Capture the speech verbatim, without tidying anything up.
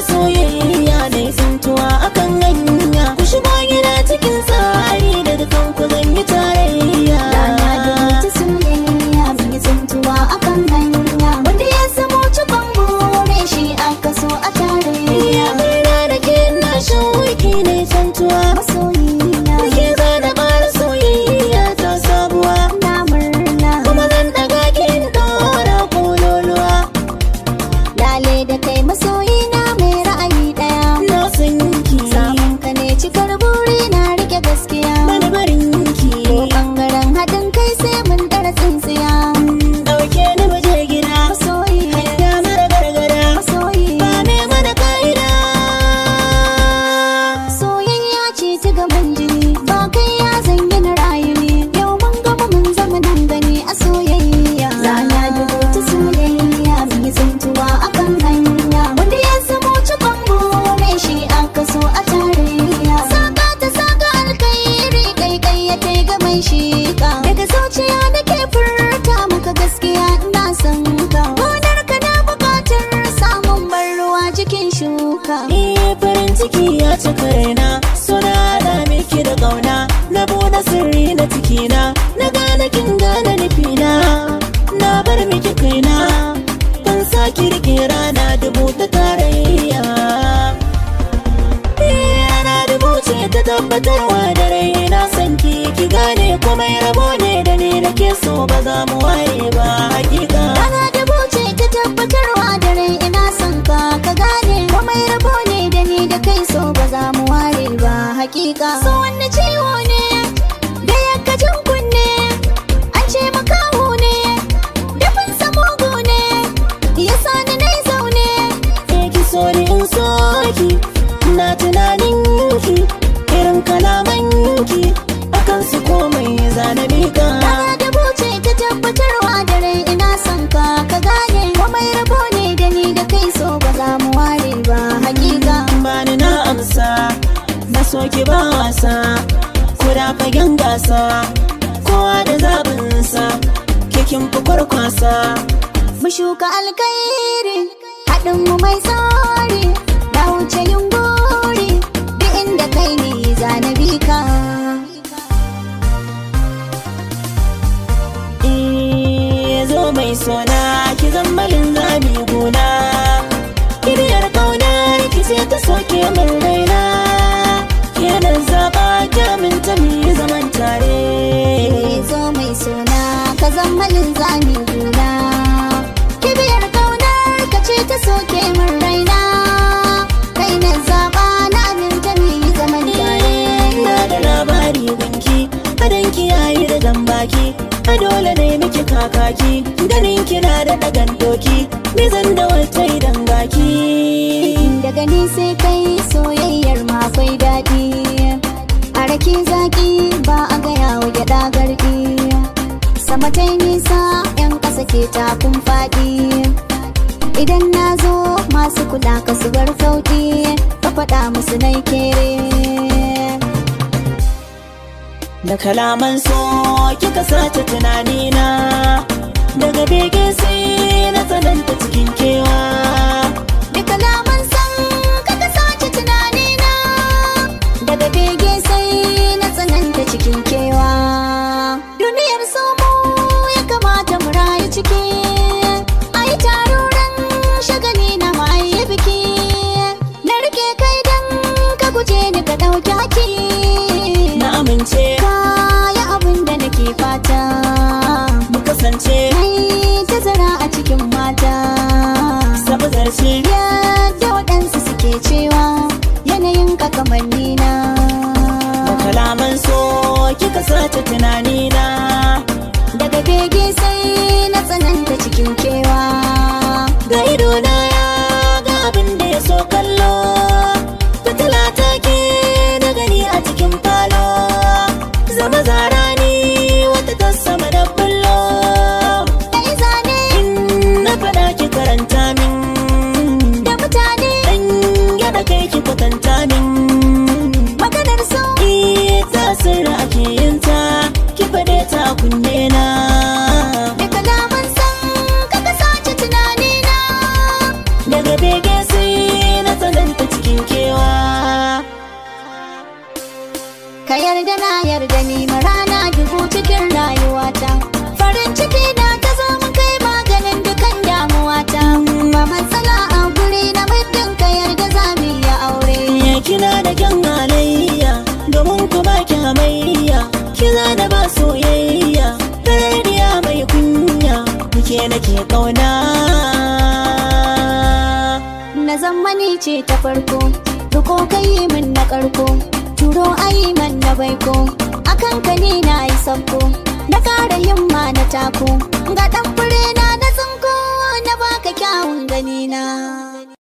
ta soyayya na tsintuwa akan hanya. Ku shigo gida cikin tsari da dukan ku zan yi tarayya. Rana da ta soyayya mun yi tsintuwa akan hanya. Wanda ya samu cikon bure shi aka so a tarayya. Murna da ke na shauki ne tsintuwa Masoyina da ke zana ƙara soyayya ta sabuwa. na murna. Kuma zan ɗaga kin ɗora kololuwa. Lale da kai masoyina mai ra'ayi ɗaya. Na san ki Samun ka ne cikar buri na rike gaskiya. bani barin ki. Ko ɓangaren haɗin kai sai mun ɗara tsintsiya. Ɗauke ni waje gida Masoyi, hanya mara gargara. masoyi. Ba me mana ka'ida. Soyayya ce ta gaban jini, ba kai ya zanyi na rayu ne. Yau mun gama mun zama nan gani a soyayya. Rana dubu ta soyayya mun yi tsintuwa akan hanya. Wanda ya samu cikon bure shi aka so a tarayya. Saka ta saka alkairi kai kai ya kai ga mai shika. Daga zuciya nake furta maka gaskiya ina son ka. Gonar ka na bukatar samun ban ruwa jikin shuka. Eh farin ciki ya cika raina. Suna da miki da ƙauna. Na buɗe sirri na cikina. Na gane kin gane nufina. Na bar miki kaina. Ban saki rike rana dubu ta tarayya. Eh rana dubu ce ta tabbatarwa da rai na san ki ki gane komai rabo ne da ni nake so ba za mu ware ba hakika. Rana da buce ta tabbatarwa da rai ina son ka ka gane komai rabo ne da ni da kai so ba za mu ware ba hakika. So wanne ciwo ne da yakkacin kunne an ce makaho ne dafin samugu ne ya sani nai zaune. Eh ki so ni in so ki. Na tunanin ki irin kalaman ki akan su komai zanabi ka. Rana da buce ta tabbatarwa da rai ina son ka ka gane komai rabo ne da ni da kai so ba za mu ware ba hakika. Bani na amsa na so ki ba wasa. Kuda fagen gasa kowa da zabinsa kikin fi kwarkwasa. Mu shuka alkairi haɗin mu mai tsari da wuce yin gori duk inda kai ne zanabi ka. Eh zo mai sona ki zammalin zami gona. Kiriyar ƙaunar ki ce ta soke min raina. Kenan zaɓa jamin ta mi zaman tare. Zo mai suna ka zammalin zami guna. Kibiyar kaunar ka ce ta soke min raina. Kai na zaɓa na aminta mu yi zaman tare. Na da labari gunki adan ki yayi da gambaki. A dole ne miki kakaki ganin kina da ɗagan doki. Ni zan da wata idan baki. Daga ni sai kai soyayyar ma akwai daɗi. A rake zaki ba a gaya wa gyaɗa garɗi. Sama ta yi nisa 'yan ƙasa ke takun faɗi. Idan na zo masu kula ka su bar sauƙi. Ka faɗa musu nai kere. Da kalaman so kika sace tunanina. Daga bege sai na tsananta cikin kewa. Da kalaman san ka ka sace tunanina. Daga bege sai na tsananta cikin kewa. Duniyar somo ya kamata mu rayu ciki. Ai taruran shagali na ma'ayi biki. Na rike kai dan ka guje ni ka ɗauki haki. Na amince Kaya abin da nake fata. mu kasance Mai tazara a cikin mata. sabu zarce. Yadda waɗansu suke cewa yanayin ka kamar nina. Da kalaman so kika sace tunanina. Daga bege sai na tsananta cikin kewa. Ga idona ya ga abin da ya so kallo. Fitila ta ke na gani a cikin falo. Zama zara ni wata ta sama da bullo. Ɗai zane In na faɗa ki karanta min. da mutane Dan gyaɗa kai ki kwatanta min. maganar so. Ita sirra ake yin ta ki faɗe ta kunne na. Da kalaman san ka ka sace tunanina. Daga bege sai na tsada ka yarda na yarda ni ma rana dubu cikin rayuwata. Farin ciki na ta zo mun kai maganin dukan damuwata. Ba matsala a guri na muddin ka yarda za mu yi aure. Ya kina da kyan halayya domin ku ba ki hamayya, kina da ba soyayya rariya mai kunya, muke nake kauna. Na zammani ce ta farko, duko kai min na karko, turo ayi man na baiko, akan ka ni na yi sabko, na kara himma na tako, ga dan fure na na tsinko na baka kyawun ganina.